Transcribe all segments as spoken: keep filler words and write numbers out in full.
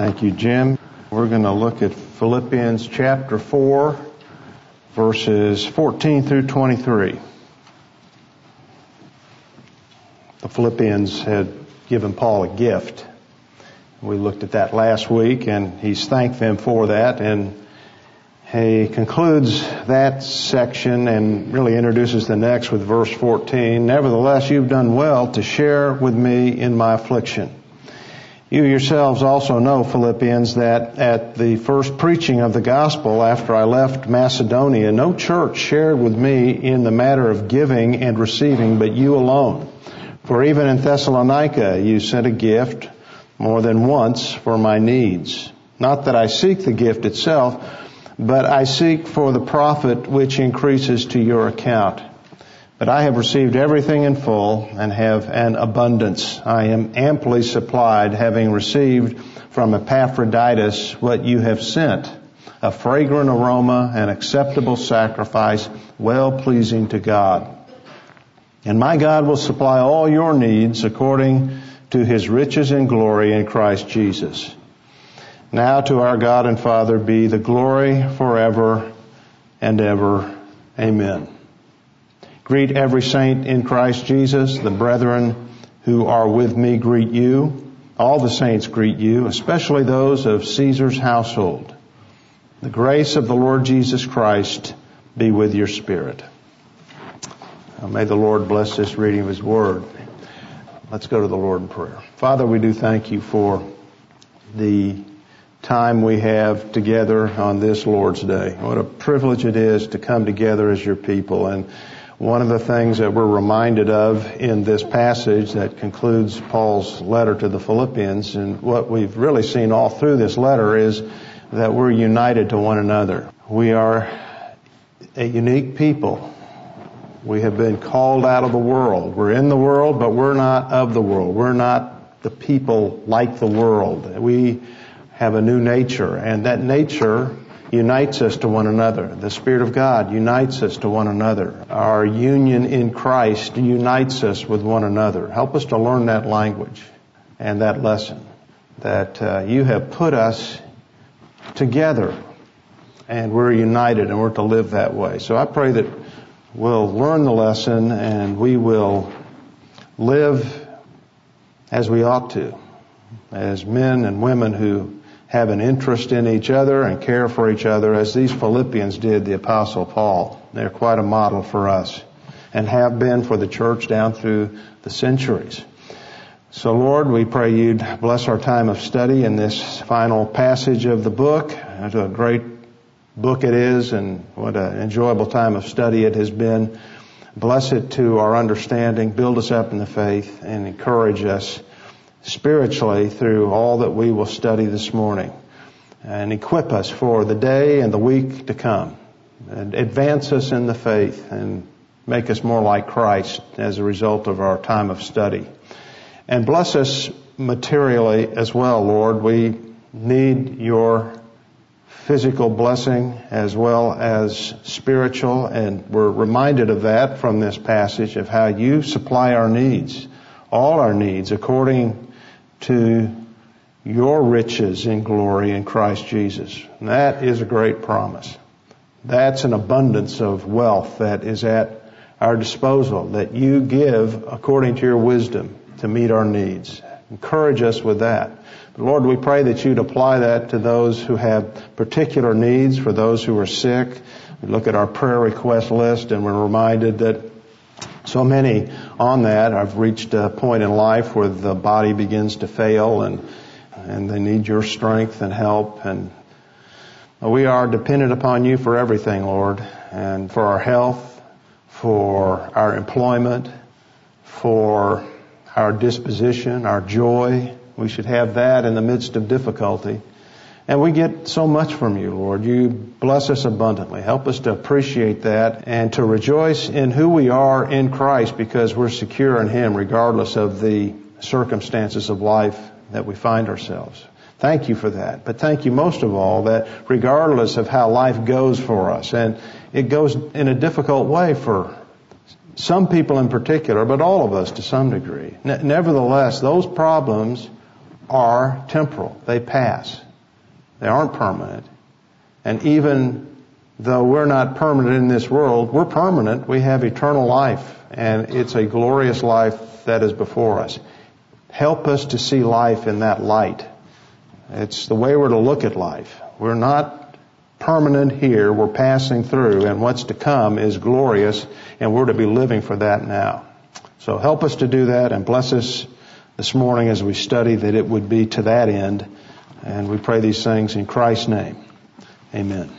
Thank you, Jim. We're going to look at Philippians chapter four, verses fourteen through twenty-three. The Philippians had given Paul a gift. We looked at that last week, and he's thanked them for that, and he concludes that section and really introduces the next with verse fourteen. Nevertheless, you've done well to share with me in my affliction. You yourselves also know, Philippians, that at the first preaching of the gospel after I left Macedonia, no church shared with me in the matter of giving and receiving, but you alone. For even in Thessalonica you sent a gift more than once for my needs. Not that I seek the gift itself, but I seek for the profit which increases to your account. But I have received everything in full and have an abundance. I am amply supplied, having received from Epaphroditus what you have sent, a fragrant aroma, an acceptable sacrifice, well-pleasing to God. And my God will supply all your needs according to his riches and glory in Christ Jesus. Now to our God and Father be the glory forever and ever. Amen. Greet every saint in Christ Jesus. The brethren who are with me greet you. All the saints greet you, especially those of Caesar's household. The grace of the Lord Jesus Christ be with your spirit. Now, may the Lord bless this reading of his word. Let's go to the Lord in prayer. Father, we do thank you for the time we have together on this Lord's Day. What a privilege it is to come together as your people. And one of the things that we're reminded of in this passage that concludes Paul's letter to the Philippians, and what we've really seen all through this letter, is that we're united to one another. We are a unique people. We have been called out of the world. We're in the world, but we're not of the world. We're not the people like the world. We have a new nature, and that nature unites us to one another. The Spirit of God unites us to one another. Our union in Christ unites us with one another. Help us to learn that language and that lesson, that uh, you have put us together and we're united and we're to live that way. So I pray that we'll learn the lesson and we will live as we ought to, as men and women who have an interest in each other and care for each other, as these Philippians did the Apostle Paul. They're quite a model for us and have been for the church down through the centuries. So Lord, we pray you'd bless our time of study in this final passage of the book. It's a great book it is, and what an enjoyable time of study it has been. Bless it to our understanding, build us up in the faith, and encourage us spiritually through all that we will study this morning, and equip us for the day and the week to come, and advance us in the faith and make us more like Christ as a result of our time of study. And bless us materially as well, Lord. We need your physical blessing as well as spiritual, and we're reminded of that from this passage, of how you supply our needs, all our needs, according to your riches in glory in Christ Jesus. And that is a great promise. That's an abundance of wealth that is at our disposal, that you give according to your wisdom to meet our needs. Encourage us with that. But Lord, we pray that you'd apply that to those who have particular needs, for those who are sick. We look at our prayer request list and we're reminded that so many on that have reached a point in life where the body begins to fail, and and they need your strength and help. And we are dependent upon you for everything, Lord, and for our health, for our employment, for our disposition, our joy. We should have that in the midst of difficulty. And we get so much from you, Lord. You bless us abundantly. Help us to appreciate that and to rejoice in who we are in Christ, because we're secure in him regardless of the circumstances of life that we find ourselves. Thank you for that. But thank you most of all that regardless of how life goes for us, and it goes in a difficult way for some people in particular, but all of us to some degree. Nevertheless, those problems are temporal. They pass. They aren't permanent. And even though we're not permanent in this world, we're permanent. We have eternal life, and it's a glorious life that is before us. Help us to see life in that light. It's the way we're to look at life. We're not permanent here. We're passing through, and what's to come is glorious, and we're to be living for that now. So help us to do that, and bless us this morning as we study that it would be to that end. And we pray these things in Christ's name. Amen.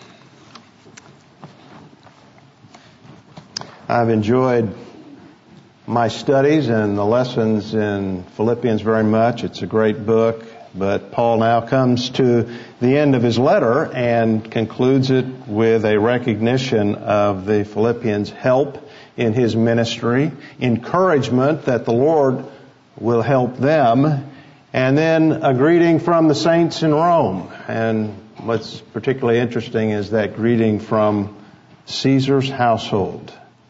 I've enjoyed my studies and the lessons in Philippians very much. It's a great book. But Paul now comes to the end of his letter and concludes it with a recognition of the Philippians' help in his ministry, encouragement that the Lord will help them, and then a greeting from the saints in Rome. And what's particularly interesting is that greeting from Caesar's household.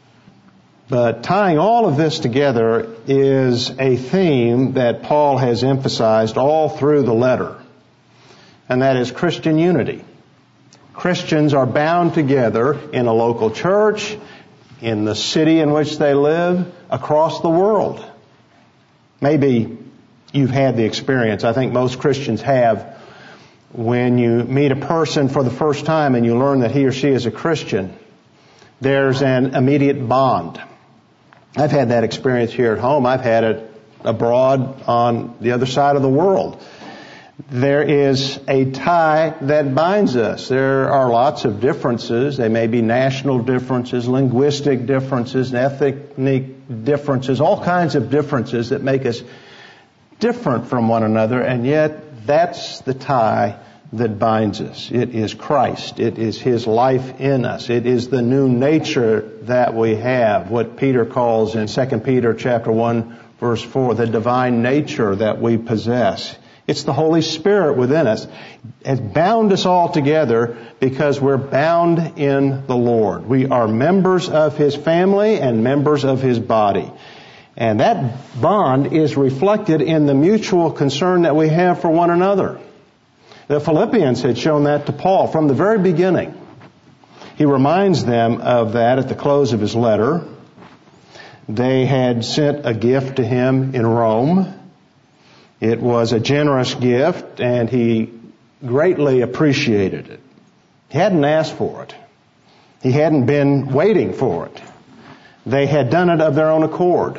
But tying all of this together is a theme that Paul has emphasized all through the letter, and that is Christian unity. Christians are bound together in a local church, in the city in which they live, across the world. Maybe you've had the experience, I think most Christians have, when you meet a person for the first time and you learn that he or she is a Christian, there's an immediate bond. I've had that experience here at home. I've had it abroad on the other side of the world. There is a tie that binds us. There are lots of differences. They may be national differences, linguistic differences, ethnic differences, all kinds of differences that make us different from one another, and yet that's the tie that binds us. It is Christ. It is His life in us. It is the new nature that we have, what Peter calls in Second Peter chapter one, verse four, the divine nature that we possess. It's the Holy Spirit within us. It has bound us all together because we're bound in the Lord. We are members of His family and members of His body. And that bond is reflected in the mutual concern that we have for one another. The Philippians had shown that to Paul from the very beginning. He reminds them of that at the close of his letter. They had sent a gift to him in Rome. It was a generous gift, and he greatly appreciated it. He hadn't asked for it. He hadn't been waiting for it. They had done it of their own accord.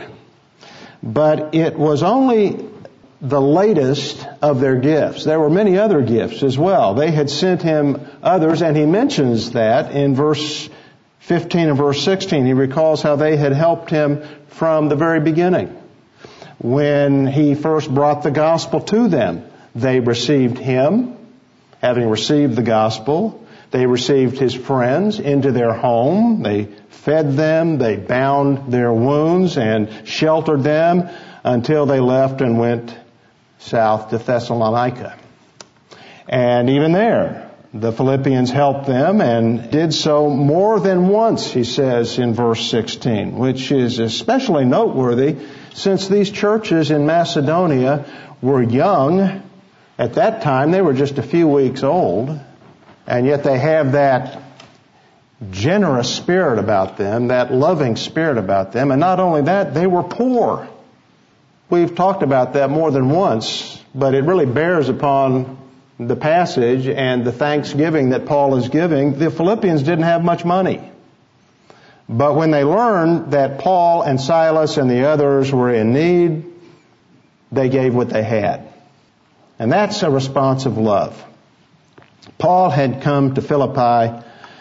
But it was only the latest of their gifts. There were many other gifts as well. They had sent him others, and he mentions that in verse fifteen and verse sixteen. He recalls how they had helped him from the very beginning. When he first brought the gospel to them, they received him. Having received the gospel, they received his friends into their home. They fed them, they bound their wounds and sheltered them until they left and went south to Thessalonica. And even there, the Philippians helped them and did so more than once, he says in verse sixteen, which is especially noteworthy since these churches in Macedonia were young. At that time, they were just a few weeks old, and yet they have that generous spirit about them, that loving spirit about them. And not only that, they were poor. We've talked about that more than once, but it really bears upon the passage and the thanksgiving that Paul is giving. The Philippians didn't have much money. But when they learned that Paul and Silas and the others were in need, they gave what they had. And that's a response of love. Paul had come to Philippi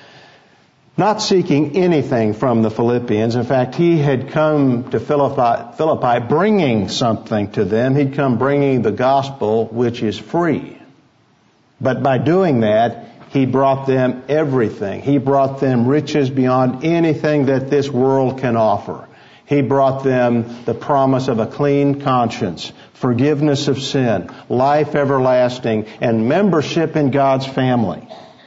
not seeking anything from the Philippians. In fact, he had come to Philippi, Philippi bringing something to them. He'd come bringing the gospel, which is free. But by doing that, he brought them everything. He brought them riches beyond anything that this world can offer. He brought them the promise of a clean conscience, forgiveness of sin, life everlasting, and membership in God's family.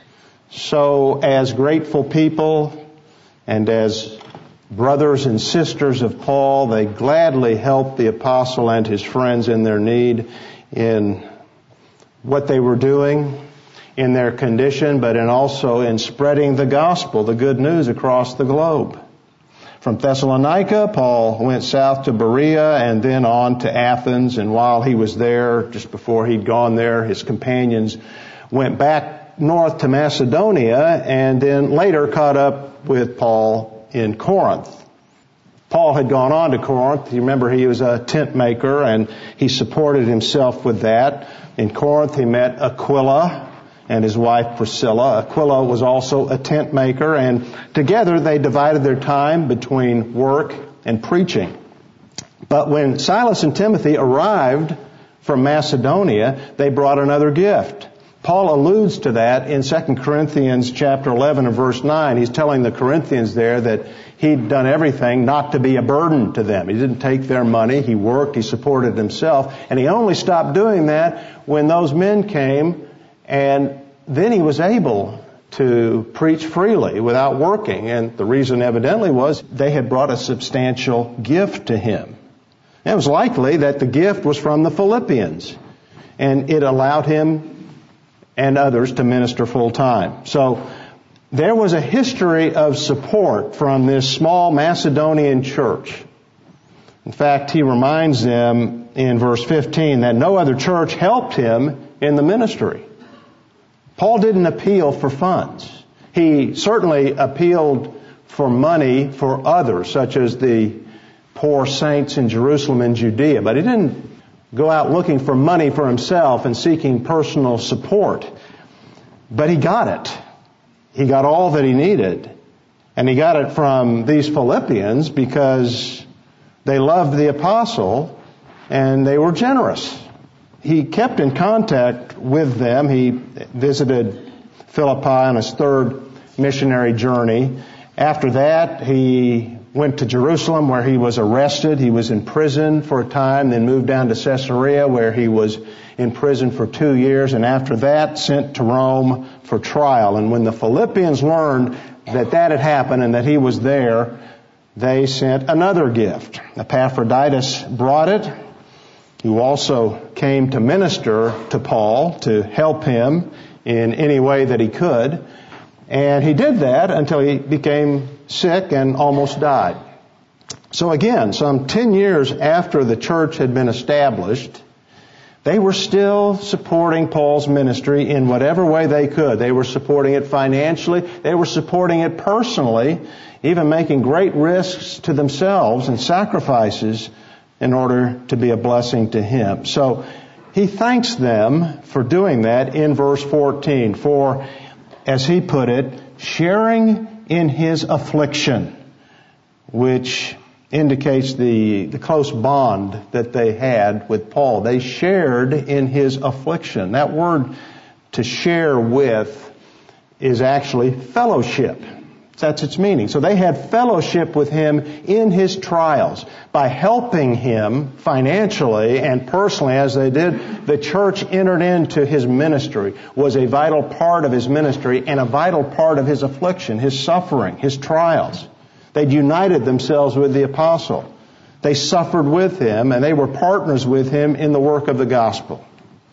So as grateful people and as brothers and sisters of Paul, they gladly helped the apostle and his friends in their need in what they were doing, in their condition, but in also in spreading the gospel, the good news across the globe. From Thessalonica, Paul went south to Berea and then on to Athens. And while he was there, just before he'd gone there, his companions went back north to Macedonia and then later caught up with Paul in Corinth. Paul had gone on to Corinth. You remember he was a tent maker and he supported himself with that. In Corinth he met Aquila and his wife Priscilla. Aquila was also a tent maker, and together they divided their time between work and preaching. But when Silas and Timothy arrived from Macedonia, they brought another gift. Paul alludes to that in Second Corinthians chapter eleven and verse nine. He's telling the Corinthians there that he'd done everything not to be a burden to them. He didn't take their money. He worked. He supported himself. And he only stopped doing that when those men came, and then he was able to preach freely without working. And the reason evidently was they had brought a substantial gift to him. It was likely that the gift was from the Philippians, and it allowed him and others to minister full time. So there was a history of support from this small Macedonian church. In fact, he reminds them in verse fifteen that no other church helped him in the ministry. Paul didn't appeal for funds. He certainly appealed for money for others, such as the poor saints in Jerusalem and Judea. But he didn't go out looking for money for himself and seeking personal support. But he got it. He got all that he needed. And he got it from these Philippians because they loved the apostle and they were generous. He kept in contact with them. He visited Philippi on his third missionary journey. After that, he went to Jerusalem where he was arrested. He was in prison for a time, then moved down to Caesarea where he was in prison for two years, and after that sent to Rome for trial. And when the Philippians learned that that had happened and that he was there, they sent another gift. Epaphroditus brought it, who also came to minister to Paul, to help him in any way that he could. And he did that until he became sick and almost died. So again, some ten years after the church had been established, they were still supporting Paul's ministry in whatever way they could. They were supporting it financially. They were supporting it personally, even making great risks to themselves and sacrifices in order to be a blessing to him. So he thanks them for doing that in verse fourteen. For, as he put it, sharing in his affliction, which indicates the, the close bond that they had with Paul. They shared in his affliction. That word to share with is actually fellowship. That's its meaning. So they had fellowship with him in his trials. By helping him financially and personally as they did, the church entered into his ministry, was a vital part of his ministry and a vital part of his affliction, his suffering, his trials. They'd united themselves with the apostle. They suffered with him and they were partners with him in the work of the gospel.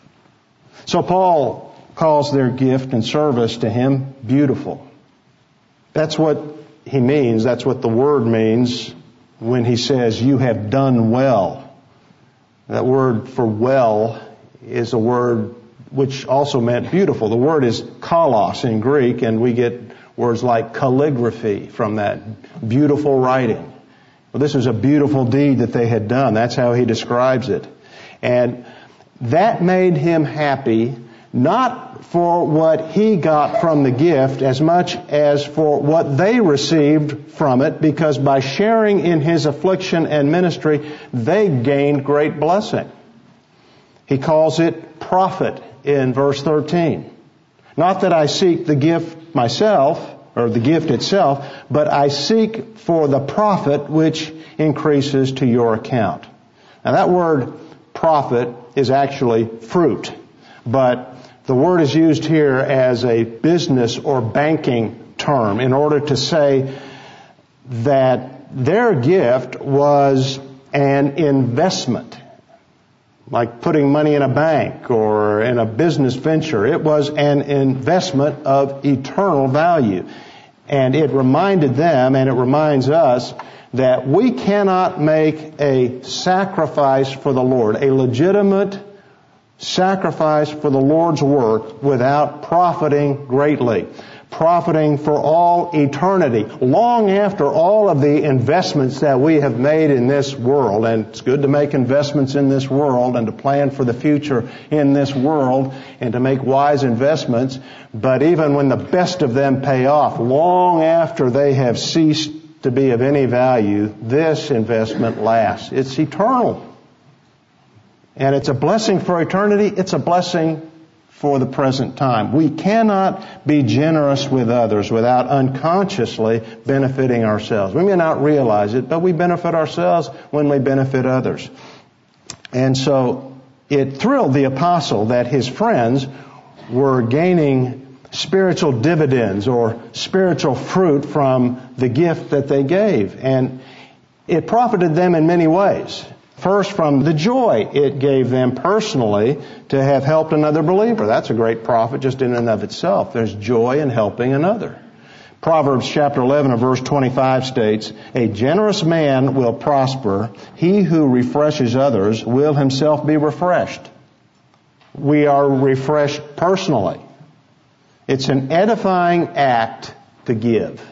So Paul calls their gift and service to him beautiful. That's what he means. That's what the word means when he says, you have done well. That word for well is a word which also meant beautiful. The word is kalos in Greek, and we get words like calligraphy from that, beautiful writing. Well, this was a beautiful deed that they had done. That's how he describes it. And that made him happy, not for what he got from the gift as much as for what they received from it, because by sharing in his affliction and ministry, they gained great blessing. He calls it profit in verse thirteen. Not that I seek the gift myself, or the gift itself, but I seek for the profit which increases to your account. Now that word profit is actually fruit, but the word is used here as a business or banking term in order to say that their gift was an investment. like putting money in a bank or in a business venture. It was an investment of eternal value. And it reminded them, and it reminds us, that we cannot make a sacrifice for the Lord, a legitimate sacrifice for the Lord's work, without profiting greatly, profiting for all eternity, long after all of the investments that we have made in this world. And it's good to make investments in this world and to plan for the future in this world and to make wise investments. But even when the best of them pay off, long after they have ceased to be of any value, this investment lasts. It's eternal. And it's a blessing for eternity. It's a blessing for the present time. We cannot be generous with others without unconsciously benefiting ourselves. We may not realize it, but we benefit ourselves when we benefit others. And so it thrilled the apostle that his friends were gaining spiritual dividends or spiritual fruit from the gift that they gave. And it profited them in many ways. First, from the joy it gave them personally to have helped another believer. That's a great profit just in and of itself. There's joy in helping another. Proverbs chapter eleven and verse twenty-five states, "A generous man will prosper. He who refreshes others will himself be refreshed." We are refreshed personally. It's an edifying act to give.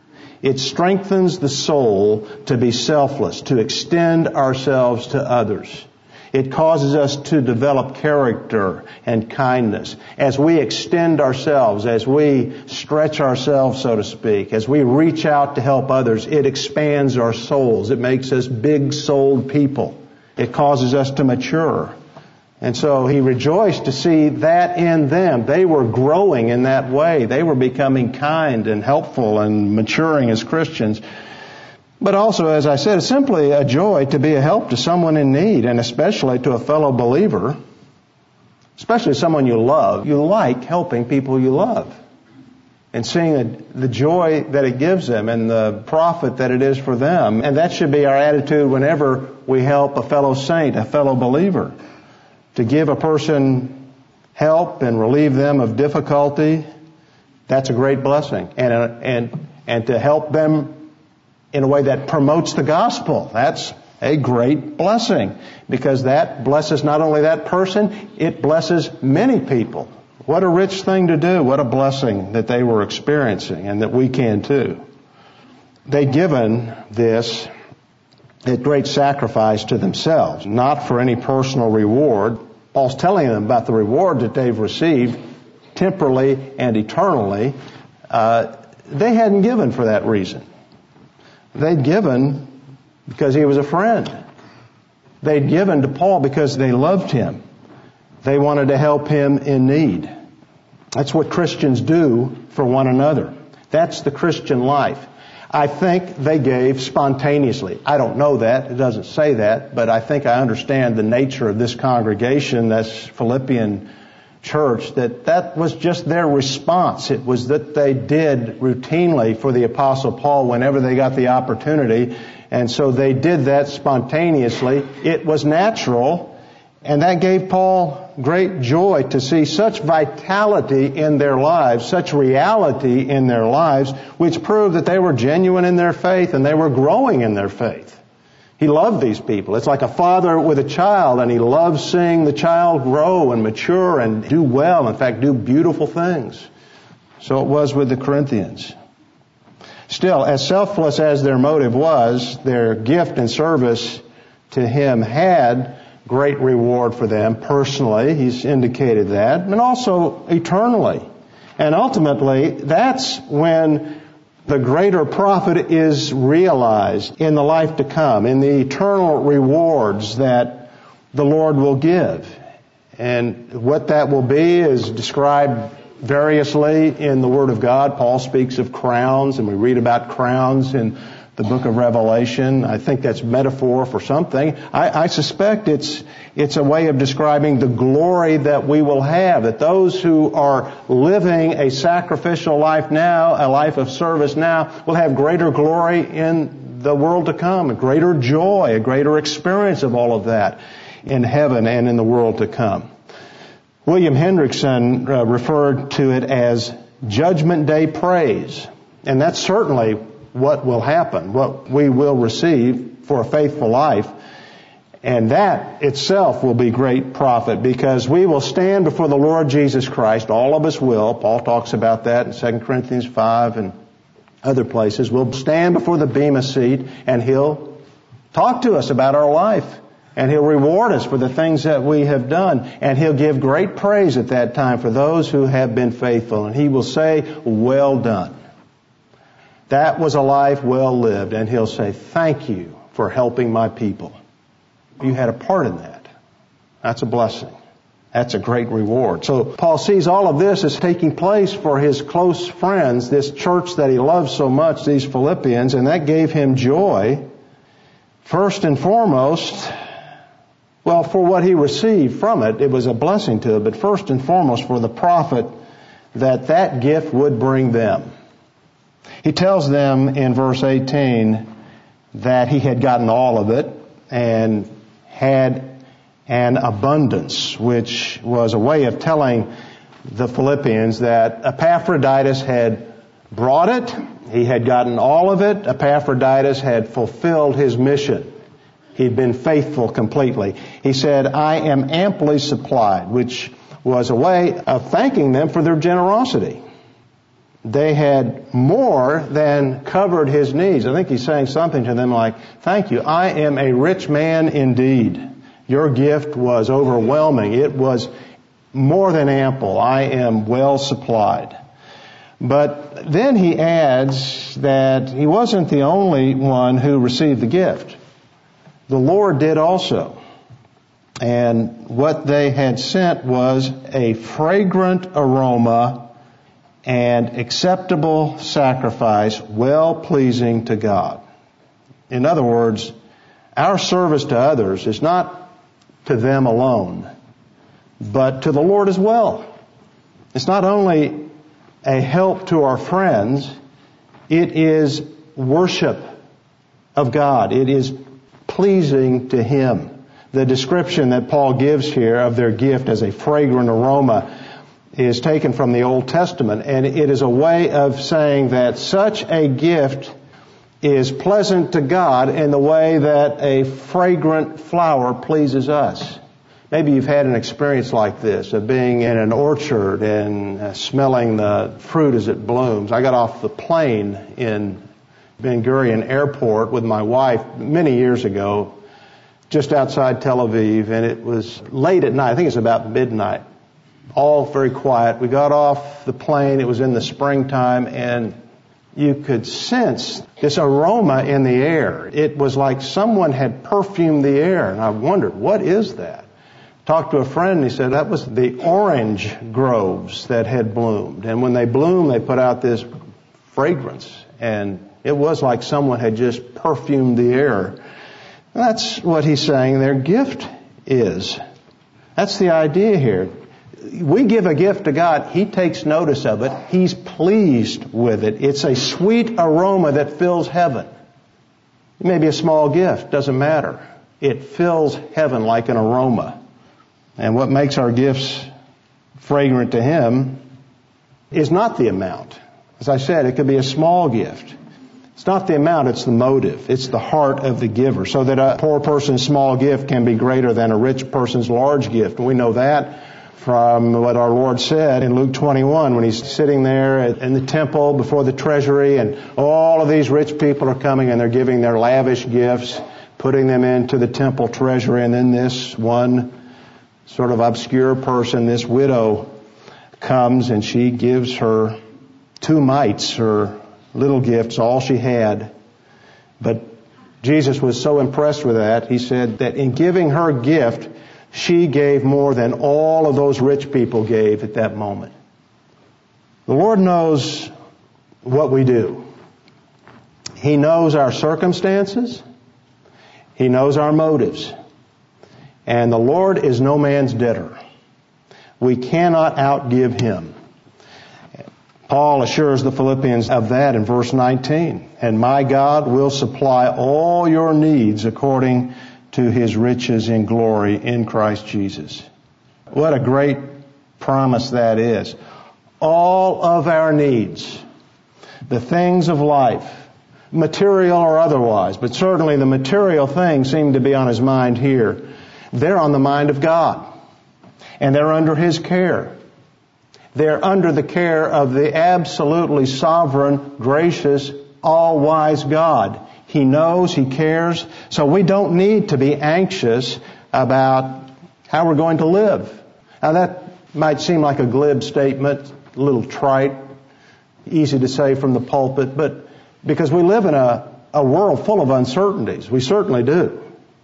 It strengthens the soul to be selfless, to extend ourselves to others. It causes us to develop character and kindness. As we extend ourselves, as we stretch ourselves, so to speak, as we reach out to help others, it expands our souls. It makes us big-souled people. It causes us to mature. And so he rejoiced to see that in them. They were growing in that way. They were becoming kind and helpful and maturing as Christians. But also, as I said, it's simply a joy to be a help to someone in need, and especially to a fellow believer, especially someone you love. You like helping people you love and seeing the, the joy that it gives them and the profit that it is for them. And that should be our attitude whenever we help a fellow saint, a fellow believer. To give a person help and relieve them of difficulty, that's a great blessing. And, and, and to help them in a way that promotes the gospel, that's a great blessing. Because that blesses not only that person, it blesses many people. What a rich thing to do. What a blessing that they were experiencing and that we can too. They'd given this at great sacrifice to themselves, not for any personal reward. Paul's telling them about the reward that they've received temporally and eternally. Uh, they hadn't given for that reason. They'd given because he was a friend. They'd given to Paul because they loved him. They wanted to help him in need. That's what Christians do for one another. That's the Christian life. I think they gave spontaneously. I don't know that. It doesn't say that. But I think I understand the nature of this congregation, this Philippian church, that that was just their response. It was that they did routinely for the Apostle Paul whenever they got the opportunity. And so they did that spontaneously. It was natural. And that gave Paul great joy to see such vitality in their lives, such reality in their lives, which proved that they were genuine in their faith and they were growing in their faith. He loved these people. It's like a father with a child, and he loves seeing the child grow and mature and do well, in fact, do beautiful things. So it was with the Corinthians. Still, as selfless as their motive was, their gift and service to him had great reward for them personally. He's indicated that. And also eternally. And ultimately, that's when the greater profit is realized in the life to come, in the eternal rewards that the Lord will give. And what that will be is described variously in the Word of God. Paul speaks of crowns, and we read about crowns in the book of Revelation. I think that's metaphor for something. I, I suspect it's it's a way of describing the glory that we will have, that those who are living a sacrificial life now, a life of service now, will have greater glory in the world to come, a greater joy, a greater experience of all of that. in heaven and in the world to come. William Hendrickson uh, referred to it as Judgment Day praise. And that's certainly what will happen, what we will receive for a faithful life. And that itself will be great profit, because we will stand before the Lord Jesus Christ. All of us will. Paul talks about that in Second Corinthians five and other places. We'll stand before the Bema seat, and He'll talk to us about our life. And He'll reward us for the things that we have done. And He'll give great praise at that time for those who have been faithful. And He will say, well done. That was a life well lived. And He'll say, thank you for helping my people. You had a part in that. That's a blessing. That's a great reward. So Paul sees all of this as taking place for his close friends, this church that he loves so much, these Philippians, and that gave him joy. First and foremost, well, for what he received from it, it was a blessing to him, but first and foremost for the profit that that gift would bring them. He tells them in verse eighteen that he had gotten all of it and had an abundance, which was a way of telling the Philippians that Epaphroditus had brought it. He had gotten all of it. Epaphroditus had fulfilled his mission. He'd been faithful completely. He said, I am amply supplied, which was a way of thanking them for their generosity. They had more than covered his needs. I think he's saying something to them like, thank you, I am a rich man indeed. Your gift was overwhelming. It was more than ample. I am well supplied. But then he adds that he wasn't the only one who received the gift. The Lord did also. And what they had sent was a fragrant aroma and acceptable sacrifice, well-pleasing to God. In other words, our service to others is not to them alone, but to the Lord as well. It's not only a help to our friends, it is worship of God. It is pleasing to Him. The description that Paul gives here of their gift as a fragrant aroma is taken from the Old Testament, and it is a way of saying that such a gift is pleasant to God in the way that a fragrant flower pleases us. Maybe you've had an experience like this, of being in an orchard and smelling the fruit as it blooms. I got off the plane in Ben Gurion Airport with my wife many years ago, just outside Tel Aviv, and it was late at night. I think it's about midnight. All very quiet. We got off the plane. It was in the springtime, and you could sense this aroma in the air. It was like someone had perfumed the air, and I wondered, what is that? Talked to a friend, and he said that was the orange groves that had bloomed. And when they bloom, they put out this fragrance, and it was like someone had just perfumed the air. That's what he's saying their gift is. That's the idea here. We give a gift to God, He takes notice of it. He's pleased with it. It's a sweet aroma that fills heaven. It may be a small gift, doesn't matter. It fills heaven like an aroma. And what makes our gifts fragrant to Him is not the amount. As I said, it could be a small gift. It's not the amount, it's the motive. It's the heart of the giver. So that a poor person's small gift can be greater than a rich person's large gift. And we know that from what our Lord said in Luke twenty-one when He's sitting there in the temple before the treasury, and all of these rich people are coming and they're giving their lavish gifts, putting them into the temple treasury, and then this one sort of obscure person, this widow, comes and she gives her two mites, her little gifts, all she had. But Jesus was so impressed with that, He said that in giving her gift, she gave more than all of those rich people gave at that moment. The Lord knows what we do. He knows our circumstances. He knows our motives. And the Lord is no man's debtor. We cannot outgive Him. Paul assures the Philippians of that in verse nineteen. And my God will supply all your needs according to His riches in glory in Christ Jesus. What a great promise that is. All of our needs, the things of life, material or otherwise, but certainly the material things seem to be on His mind here. They're on the mind of God. And they're under His care. They're under the care of the absolutely sovereign, gracious, all-wise God. He knows, He cares, so we don't need to be anxious about how we're going to live. Now that might seem like a glib statement, a little trite, easy to say from the pulpit, but because we live in a, a world full of uncertainties. We certainly do.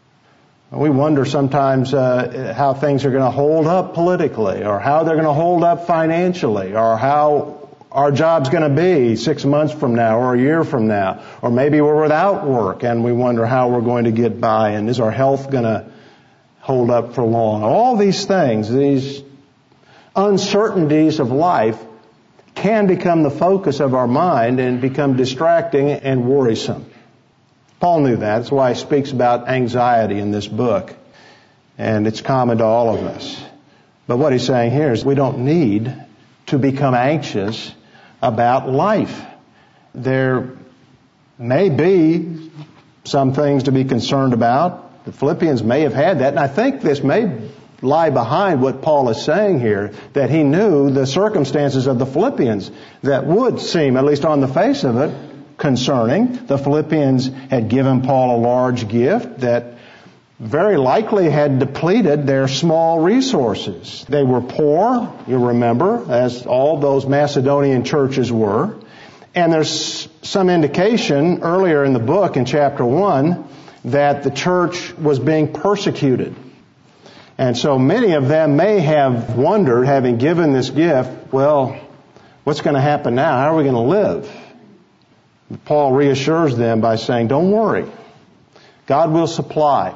We wonder sometimes uh, how things are going to hold up politically, or how they're going to hold up financially, or how our job's going to be six months from now or a year from now. Or maybe we're without work and we wonder how we're going to get by, and is our health going to hold up for long. All these things, these uncertainties of life, can become the focus of our mind and become distracting and worrisome. Paul knew that. That's why he speaks about anxiety in this book. And it's common to all of us. But what he's saying here is we don't need to become anxious about life. There may be some things to be concerned about. The Philippians may have had that. And I think this may lie behind what Paul is saying here, that he knew the circumstances of the Philippians that would seem, at least on the face of it, concerning. The Philippians had given Paul a large gift that very likely had depleted their small resources. They were poor, you remember, as all those Macedonian churches were. And there's some indication earlier in the book, in chapter one, that the church was being persecuted. And so many of them may have wondered, having given this gift, well, what's going to happen now? How are we going to live? Paul reassures them by saying, don't worry. God will supply.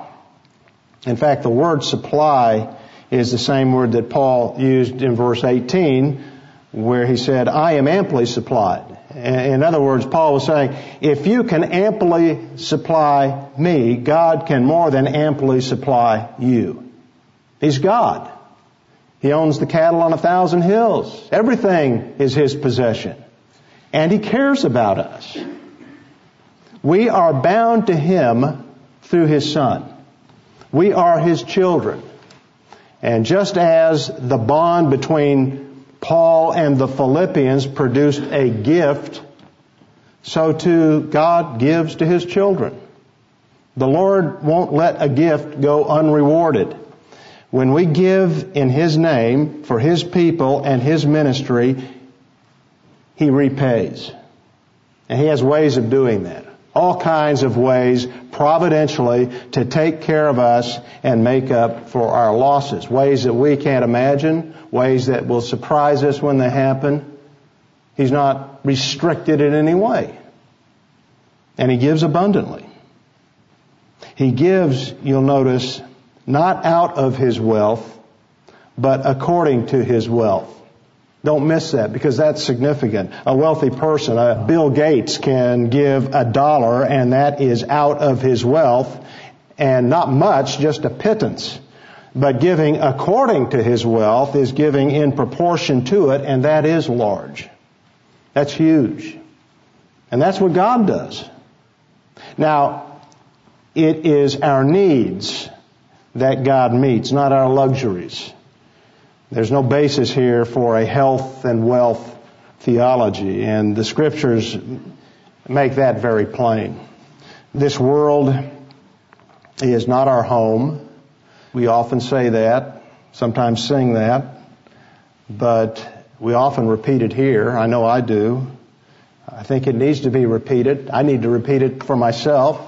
In fact, the word supply is the same word that Paul used in verse eighteen, where he said, I am amply supplied. In other words, Paul was saying, if you can amply supply me, God can more than amply supply you. He's God. He owns the cattle on a thousand hills. Everything is His possession. And He cares about us. We are bound to Him through His Son. We are His children. And just as the bond between Paul and the Philippians produced a gift, so too God gives to His children. The Lord won't let a gift go unrewarded. When we give in His name for His people and His ministry, He repays. And He has ways of doing that. All kinds of ways, providentially, to take care of us and make up for our losses. Ways that we can't imagine. Ways that will surprise us when they happen. He's not restricted in any way. And He gives abundantly. He gives, you'll notice, not out of His wealth, but according to His wealth. Don't miss that, because that's significant. A wealthy person, uh, Bill Gates, can give a dollar, and that is out of his wealth, and not much, just a pittance. But giving according to his wealth is giving in proportion to it, and that is large. That's huge. And that's what God does. Now, it is our needs that God meets, not our luxuries. There's no basis here for a health and wealth theology, and the Scriptures make that very plain. This world is not our home. We often say that, sometimes sing that, but we often repeat it here. I know I do. I think it needs to be repeated. I need to repeat it for myself.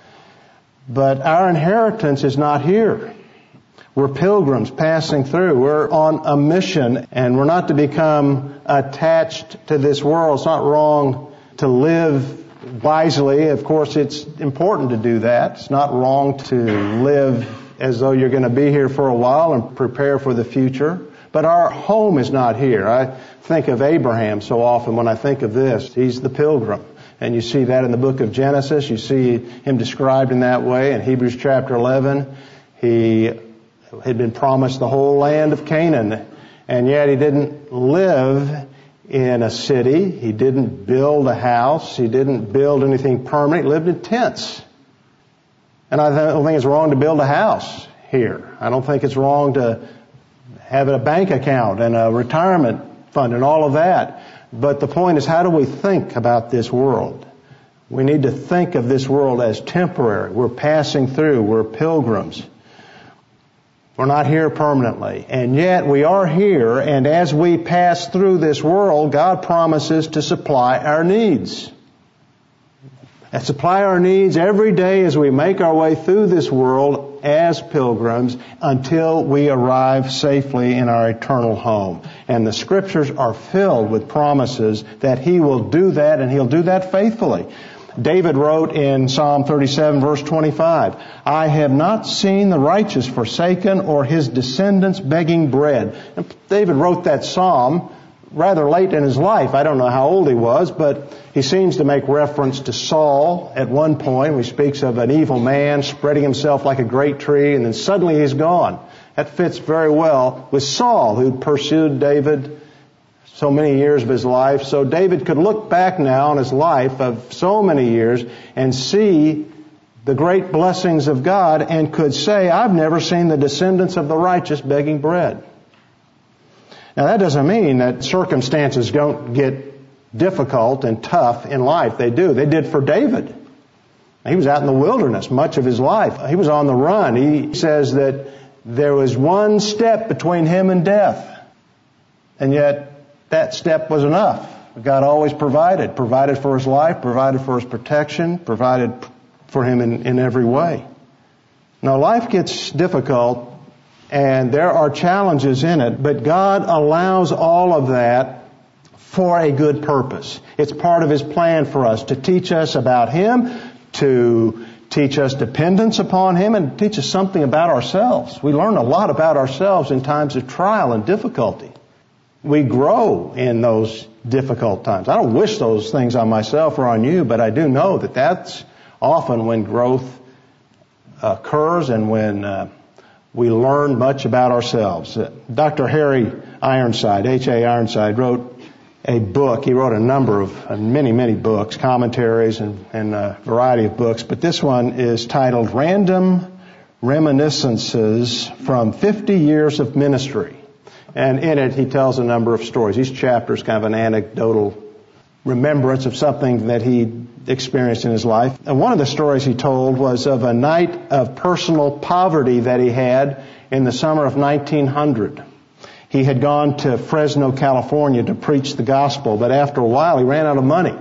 But our inheritance is not here. We're pilgrims passing through. We're on a mission, and we're not to become attached to this world. It's not wrong to live wisely. Of course, it's important to do that. It's not wrong to live as though you're going to be here for a while and prepare for the future. But our home is not here. I think of Abraham so often when I think of this. He's the pilgrim. And you see that in the book of Genesis. You see him described in that way in Hebrews chapter eleven. He had been promised the whole land of Canaan, and yet he didn't live in a city. He didn't build a house. He didn't build anything permanent. He lived in tents. And I don't think it's wrong to build a house here. I don't think it's wrong to have a bank account and a retirement fund and all of that. But the point is, how do we think about this world? We need to think of this world as temporary. We're passing through. We're pilgrims. We're not here permanently. And yet we are here, and as we pass through this world, God promises to supply our needs. And supply our needs every day as we make our way through this world as pilgrims until we arrive safely in our eternal home. And the Scriptures are filled with promises that He will do that, and He'll do that faithfully. David wrote in Psalm thirty-seven, verse twenty-five, I have not seen the righteous forsaken or his descendants begging bread. And David wrote that psalm rather late in his life. I don't know how old he was, but he seems to make reference to Saul at one point. He speaks of an evil man spreading himself like a great tree, and then suddenly he's gone. That fits very well with Saul, who pursued David so many years of his life. So David could look back now on his life of so many years and see the great blessings of God and could say, I've never seen the descendants of the righteous begging bread. Now that doesn't mean that circumstances don't get difficult and tough in life. They do. They did for David. He was out in the wilderness much of his life. He was on the run. He says that there was one step between him and death. And yet that step was enough. God always provided. Provided for his life, provided for his protection, provided for him in, in every way. Now life gets difficult and there are challenges in it, but God allows all of that for a good purpose. It's part of His plan for us to teach us about Him, to teach us dependence upon Him, and teach us something about ourselves. We learn a lot about ourselves in times of trial and difficulty. We grow in those difficult times. I don't wish those things on myself or on you, but I do know that that's often when growth occurs and when uh, we learn much about ourselves. Uh, Doctor Harry Ironside, H A Ironside, wrote a book. He wrote a number of, uh, many, many books, commentaries and, and a variety of books, but this one is titled Random Reminiscences from fifty years of Ministry. And in it, he tells a number of stories. Each chapter is kind of an anecdotal remembrance of something that he experienced in his life. And one of the stories he told was of a night of personal poverty that he had in the summer of nineteen hundred. He had gone to Fresno, California to preach the gospel, but after a while he ran out of money.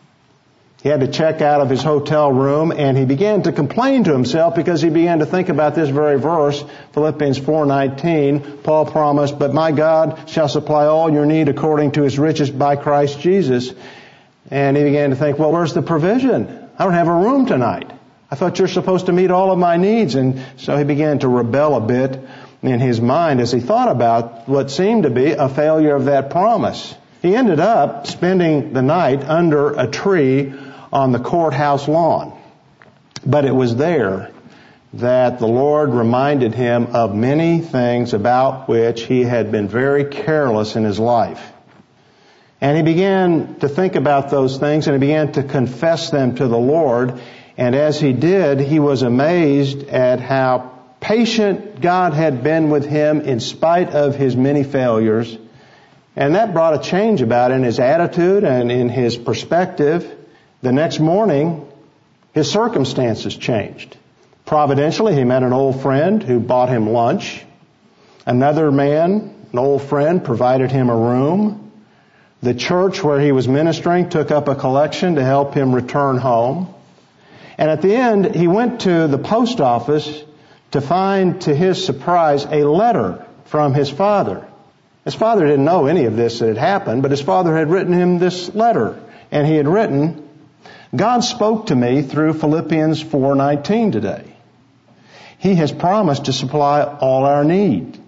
He had to check out of his hotel room, and he began to complain to himself because he began to think about this very verse, Philippians four nineteen. Paul promised, but my God shall supply all your need according to His riches by Christ Jesus. And he began to think, well, where's the provision? I don't have a room tonight. I thought you're supposed to meet all of my needs. And so he began to rebel a bit in his mind as he thought about what seemed to be a failure of that promise. He ended up spending the night under a tree on the courthouse lawn. But it was there that the Lord reminded him of many things about which he had been very careless in his life. And he began to think about those things and he began to confess them to the Lord. And as he did, he was amazed at how patient God had been with him in spite of his many failures. And that brought a change about in his attitude and in his perspective. The next morning, his circumstances changed. Providentially, he met an old friend who bought him lunch. Another man, an old friend, provided him a room. The church where he was ministering took up a collection to help him return home. And at the end, he went to the post office to find, to his surprise, a letter from his father. His father didn't know any of this that had happened, but his father had written him this letter. And he had written, God spoke to me through Philippians four nineteen today. He has promised to supply all our need.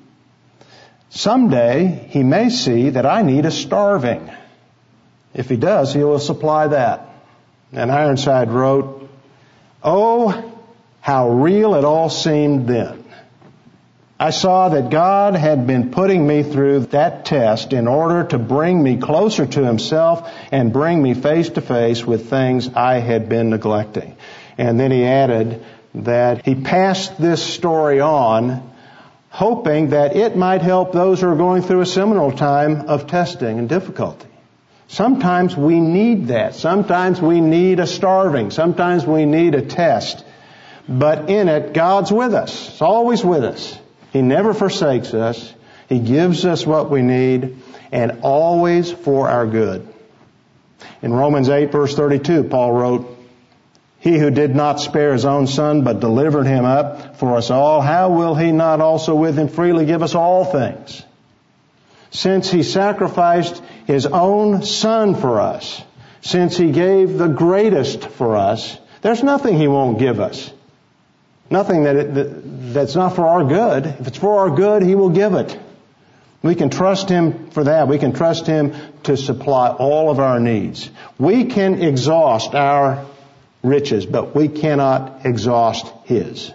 Someday he may see that I need a starving. If he does, he will supply that. And Ironside wrote, "Oh, how real it all seemed then. I saw that God had been putting me through that test in order to bring me closer to Himself and bring me face to face with things I had been neglecting." And then he added that he passed this story on, hoping that it might help those who are going through a similar time of testing and difficulty. Sometimes we need that. Sometimes we need a starving. Sometimes we need a test. But in it, God's with us. He's always with us. He never forsakes us. He gives us what we need, and always for our good. In Romans eight, verse thirty-two, Paul wrote, "He who did not spare His own Son, but delivered Him up for us all, how will He not also with Him freely give us all things? Since He sacrificed His own Son for us, since He gave the greatest for us, there's nothing He won't give us. Nothing that, it, that that's not for our good. If it's for our good, He will give it. We can trust Him for that. We can trust Him to supply all of our needs. We can exhaust our riches, but we cannot exhaust His."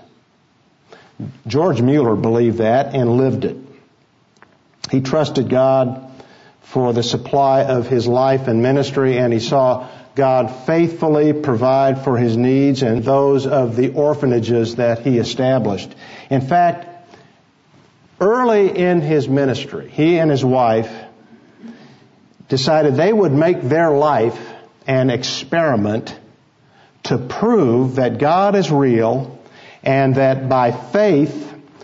George Mueller believed that and lived it. He trusted God for the supply of his life and ministry, and he saw God faithfully provide for his needs and those of the orphanages that he established. In fact, early in his ministry, he and his wife decided they would make their life an experiment to prove that God is real and that by faith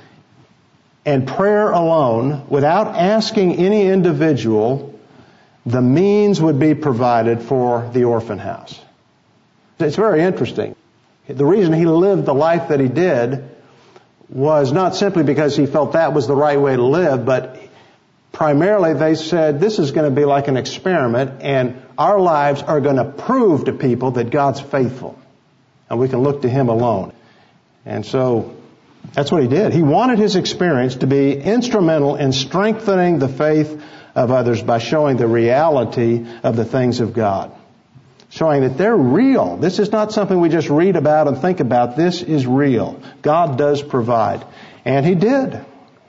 and prayer alone, without asking any individual, the means would be provided for the orphan house. It's very interesting. The reason he lived the life that he did was not simply because he felt that was the right way to live, but primarily they said this is going to be like an experiment, and our lives are going to prove to people that God's faithful, and we can look to Him alone. And so that's what he did. He wanted his experience to be instrumental in strengthening the faith of others by showing the reality of the things of God. Showing that they're real. This is not something we just read about and think about. This is real. God does provide. And He did.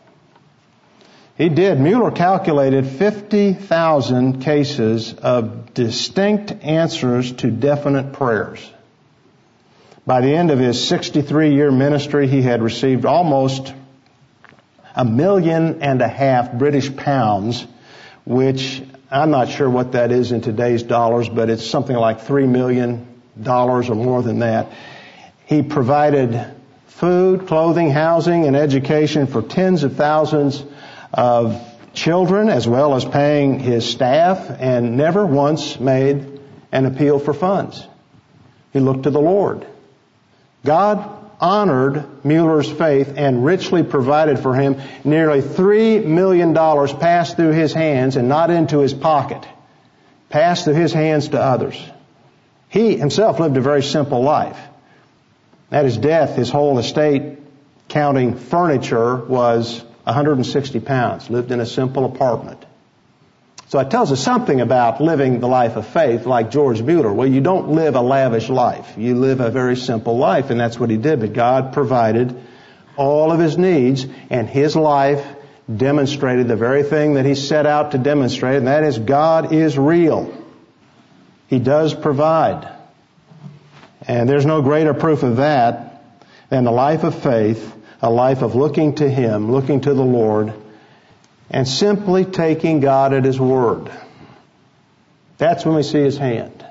He did. Mueller calculated fifty thousand cases of distinct answers to definite prayers. By the end of his sixty-three year ministry, he had received almost a million and a half British pounds, which I'm not sure what that is in today's dollars, but it's something like three million dollars or more than that. He provided food, clothing, housing, and education for tens of thousands of children, as well as paying his staff, and never once made an appeal for funds. He looked to the Lord. God honored Mueller's faith and richly provided for him. Nearly three million dollars passed through his hands and not into his pocket. Passed through his hands to others. He himself lived a very simple life. At his death, his whole estate, counting furniture, was one hundred sixty pounds. Lived in a simple apartment. So it tells us something about living the life of faith like George Mueller. Well, you don't live a lavish life. You live a very simple life, and that's what he did. But God provided all of his needs, and his life demonstrated the very thing that he set out to demonstrate, and that is God is real. He does provide. And there's no greater proof of that than the life of faith, a life of looking to Him, looking to the Lord, and simply taking God at His word. That's when we see His hand.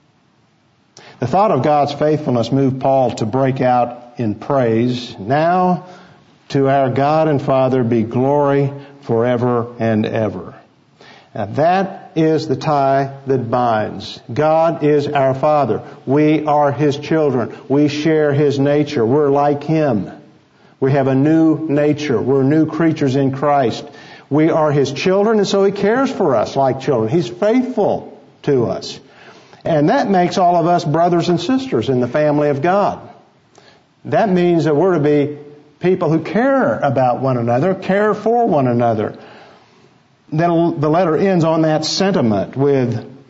The thought of God's faithfulness moved Paul to break out in praise. Now to our God and Father be glory forever and ever. Now that is the tie that binds. God is our Father. We are His children. We share His nature. We're like Him. We have a new nature. We're new creatures in Christ. We are His children, and so He cares for us like children. He's faithful to us. And that makes all of us brothers and sisters in the family of God. That means that we're to be people who care about one another, care for one another. Then the letter ends on that sentiment with,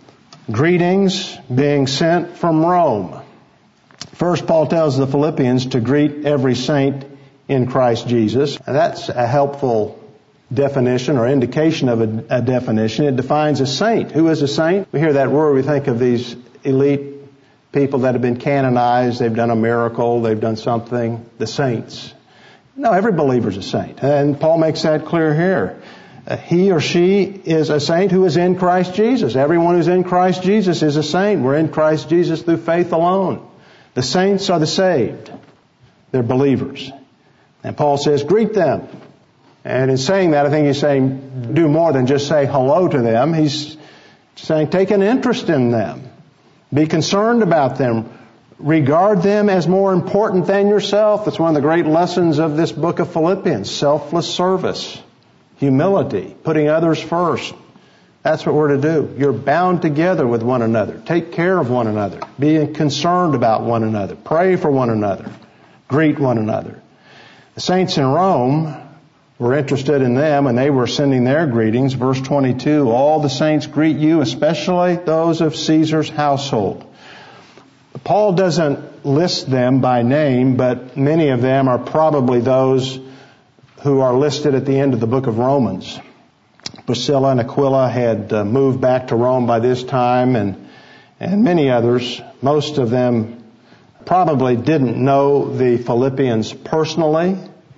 Greetings being sent from Rome. First, Paul tells the Philippians to greet every saint in Christ Jesus. And that's a helpful definition or indication of a, a definition. It defines a saint. Who is a saint? We hear that word, we think of these elite people that have been canonized. They've done a miracle. They've done something. The saints. No, every believer's a saint. And Paul makes that clear here. Uh, he or she is a saint who is in Christ Jesus. Everyone who's in Christ Jesus is a saint. We're in Christ Jesus through faith alone. The saints are the saved. They're believers. And Paul says, greet them. And in saying that, I think he's saying, do more than just say hello to them. He's saying, take an interest in them. Be concerned about them. Regard them as more important than yourself. That's one of the great lessons of this book of Philippians. Selfless service. Humility, putting others first. That's what we're to do. You're bound together with one another. Take care of one another. Be concerned about one another. Pray for one another. Greet one another. The saints in Rome were interested in them, and they were sending their greetings. Verse twenty-two, all the saints greet you, especially those of Caesar's household. Paul doesn't list them by name, but many of them are probably those who are listed at the end of the book of Romans. Priscilla and Aquila had uh, moved back to Rome by this time, and and many others, most of them probably didn't know the Philippians personally,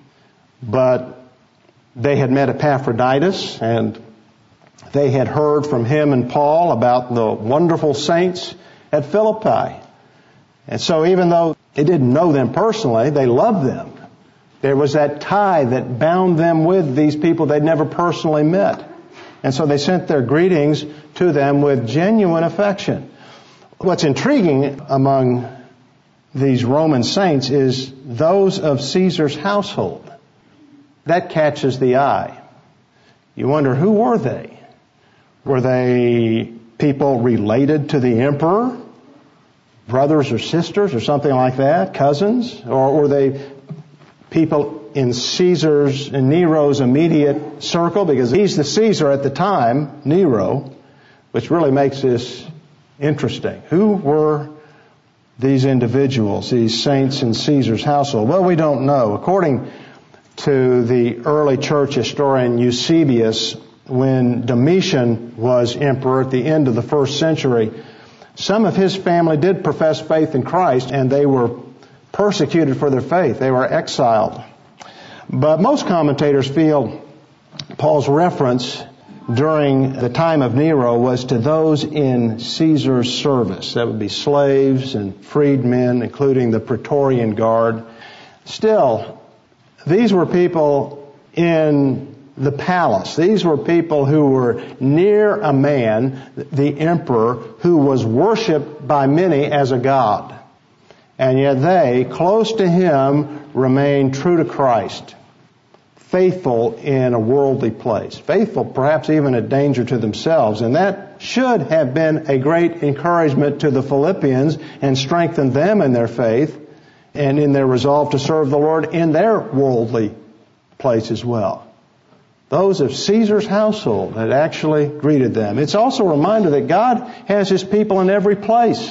but they had met Epaphroditus, and they had heard from him and Paul about the wonderful saints at Philippi. And so even though they didn't know them personally, they loved them. There was that tie that bound them with these people they'd never personally met. And so they sent their greetings to them with genuine affection. What's intriguing among these Roman saints is those of Caesar's household. That catches the eye. You wonder, who were they? Were they people related to the emperor? Brothers or sisters or something like that? Cousins? Or were they people in Caesar's and Nero's immediate circle? Because he's the Caesar at the time, Nero, which really makes this interesting. Who were these individuals, these saints in Caesar's household? Well, we don't know. According to the early church historian Eusebius, when Domitian was emperor at the end of the first century, some of his family did profess faith in Christ, and they were persecuted for their faith. They were exiled. But most commentators feel Paul's reference during the time of Nero was to those in Caesar's service. That would be slaves and freedmen, including the Praetorian Guard. Still, these were people in the palace. These were people who were near a man, the emperor, who was worshipped by many as a god. And yet they, close to him, remained true to Christ, faithful in a worldly place, faithful perhaps even a danger to themselves. And that should have been a great encouragement to the Philippians and strengthened them in their faith and in their resolve to serve the Lord in their worldly place as well. Those of Caesar's household had actually greeted them. It's also a reminder that God has His people in every place.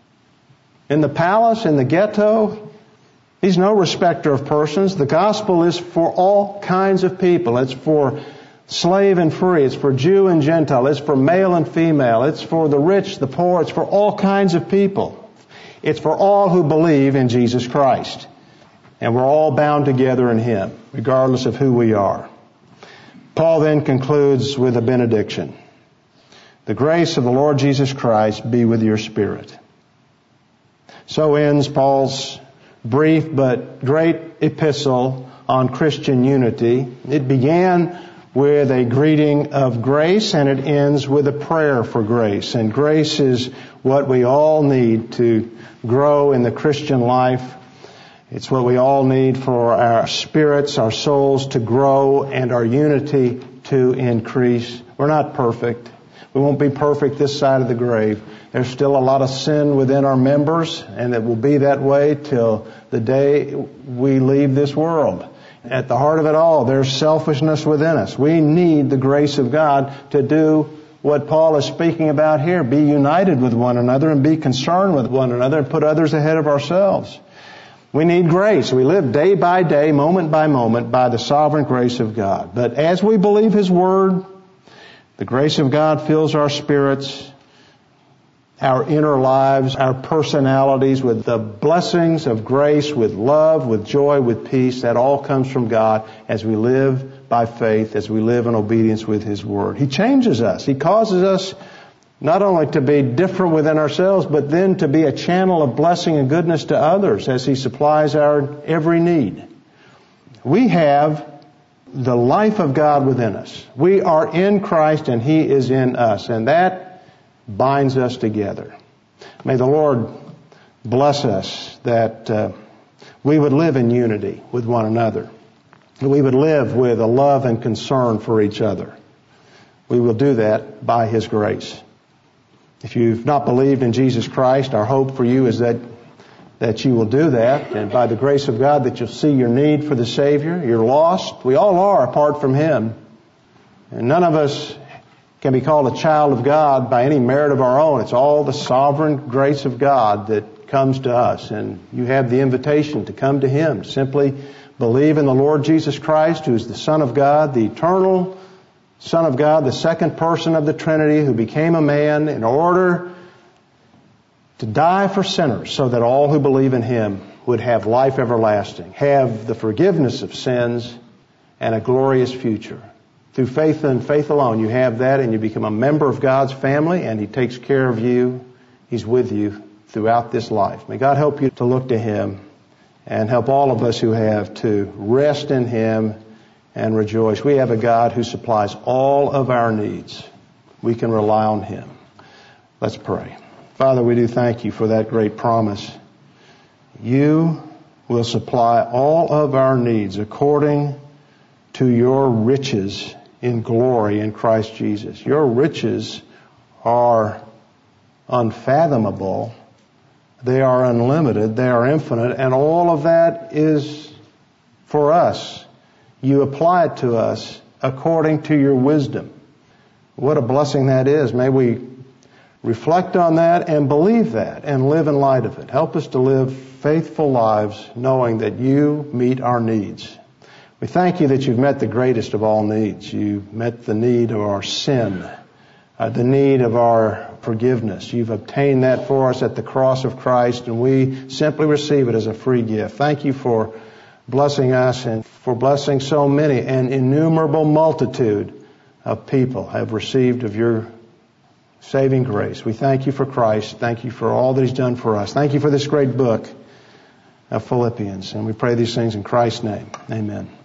In the palace, in the ghetto. He's no respecter of persons. The gospel is for all kinds of people. It's for slave and free. It's for Jew and Gentile. It's for male and female. It's for the rich, the poor. It's for all kinds of people. It's for all who believe in Jesus Christ. And we're all bound together in Him, regardless of who we are. Paul then concludes with a benediction. The grace of the Lord Jesus Christ be with your spirit. So ends Paul's brief but great epistle on Christian unity. It began with a greeting of grace, and it ends with a prayer for grace. And grace is what we all need to grow in the Christian life. It's what we all need for our spirits, our souls to grow, and our unity to increase. We're not perfect. We won't be perfect this side of the grave. There's still a lot of sin within our members, and it will be that way till the day we leave this world. At the heart of it all, there's selfishness within us. We need the grace of God to do what Paul is speaking about here. Be united with one another and be concerned with one another and put others ahead of ourselves. We need grace. We live day by day, moment by moment, by the sovereign grace of God. But as we believe His Word, the grace of God fills our spirits, our inner lives, our personalities with the blessings of grace, with love, with joy, with peace. That all comes from God as we live by faith, as we live in obedience with His Word. He changes us. He causes us not only to be different within ourselves, but then to be a channel of blessing and goodness to others as He supplies our every need. We have the life of God within us. We are in Christ and He is in us, and that binds us together. May the Lord bless us that uh, we would live in unity with one another. That we would live with a love and concern for each other. We will do that by His grace. If you've not believed in Jesus Christ, our hope for you is that that you will do that, and by the grace of God that you'll see your need for the Savior. You're lost. We all are apart from Him. And none of us can be called a child of God by any merit of our own. It's all the sovereign grace of God that comes to us. And you have the invitation to come to Him. Simply believe in the Lord Jesus Christ, who is the Son of God, the eternal Son of God, the second person of the Trinity, who became a man in order to die for sinners so that all who believe in Him would have life everlasting, have the forgiveness of sins and a glorious future. Through faith and faith alone, you have that, and you become a member of God's family, and He takes care of you. He's with you throughout this life. May God help you to look to Him, and help all of us who have to rest in Him and rejoice. We have a God who supplies all of our needs. We can rely on Him. Let's pray. Father, we do thank You for that great promise. You will supply all of our needs according to Your riches in glory in Christ Jesus. Your riches are unfathomable. They are unlimited. They are infinite. And all of that is for us. You apply it to us according to Your wisdom. What a blessing that is. May we reflect on that and believe that and live in light of it. Help us to live faithful lives knowing that You meet our needs. We thank You that You've met the greatest of all needs. You met the need of our sin, uh, the need of our forgiveness. You've obtained that for us at the cross of Christ, and we simply receive it as a free gift. Thank You for blessing us and for blessing so many. An innumerable multitude of people have received of Your saving grace. We thank You for Christ. Thank You for all that He's done for us. Thank You for this great book of Philippians. And we pray these things in Christ's name. Amen.